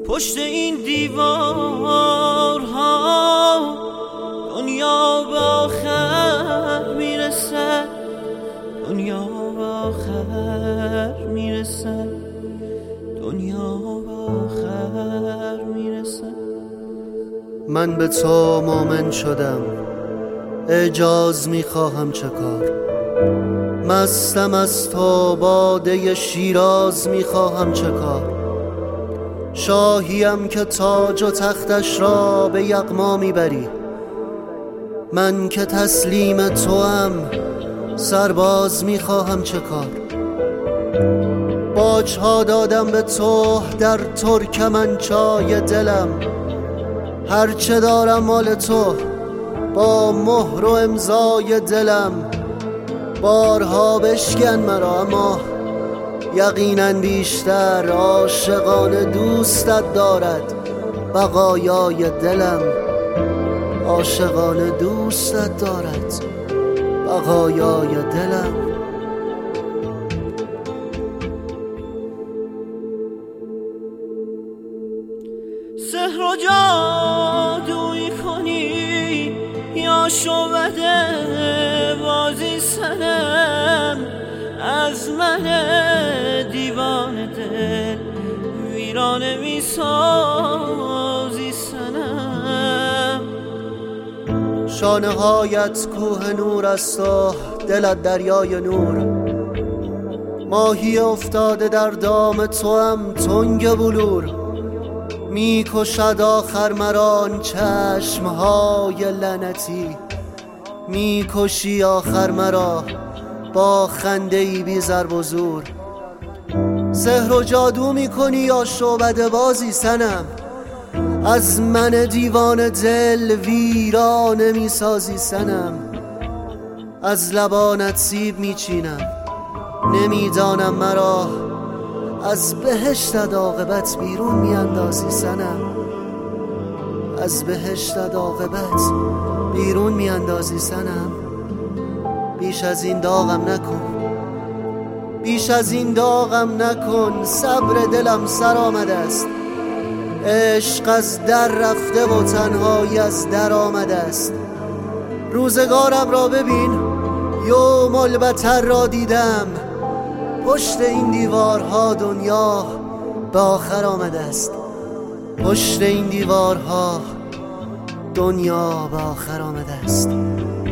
پشت این دیوارها دنیا به آخر میرسه، دنیا به آخر میرسه، دنیا به آخر میرسه. من به تو مومن شدم، اعجاز میخواهم چه کار. مستم از تو باده شیراز میخواهم چه کار. شاهیم که تاج و تختش را به یغما میبری، من که تسلیم توام سرباز میخواهم چه کار. باجها دادم به تو در ترکمنچای دلم، هرچه دارم مال تو با مهر و امضای دلم. بارها بشکن مرا اما یقینا بیشتر عاشقانه دوستت دارد بقایای دلم. عاشقانه دوستت دارد بقایای دلم. سحر و جادویی کنی یا شعبده بازی سنم، از من دیوان دل ویرانه میسازی سنم. شانه هایت کوه نور است و دلت دریای نور. ماهی افتاده در دام توام تنگ بلور. میکشد آخر مرا آن چشمهای لعنتی، میکشی آخر مرا با خنده ای بی ضرب و زور. سحر و جادو میکنی یا شعبده بازی صنم، از من دیوان دل ویرانه میسازی صنم. از لبانت سیب میچینم، نمیدانم مرا از بهشتت عاقبت بیرون میاندازی صنم. از بهشتت عاقبت بیرون میاندازی صنم. بیش از این داغم نکن، بیش از این داغم نکن. صبر دلم سر آمده است، عشق از در رفته و تنهایی از در آمده است. روزگارم را ببین، یوم البتر را دیدم. پشت این دیوارها دنیا به آخر آمده است. پشت این دیوارها دنیا به آخر آمده است.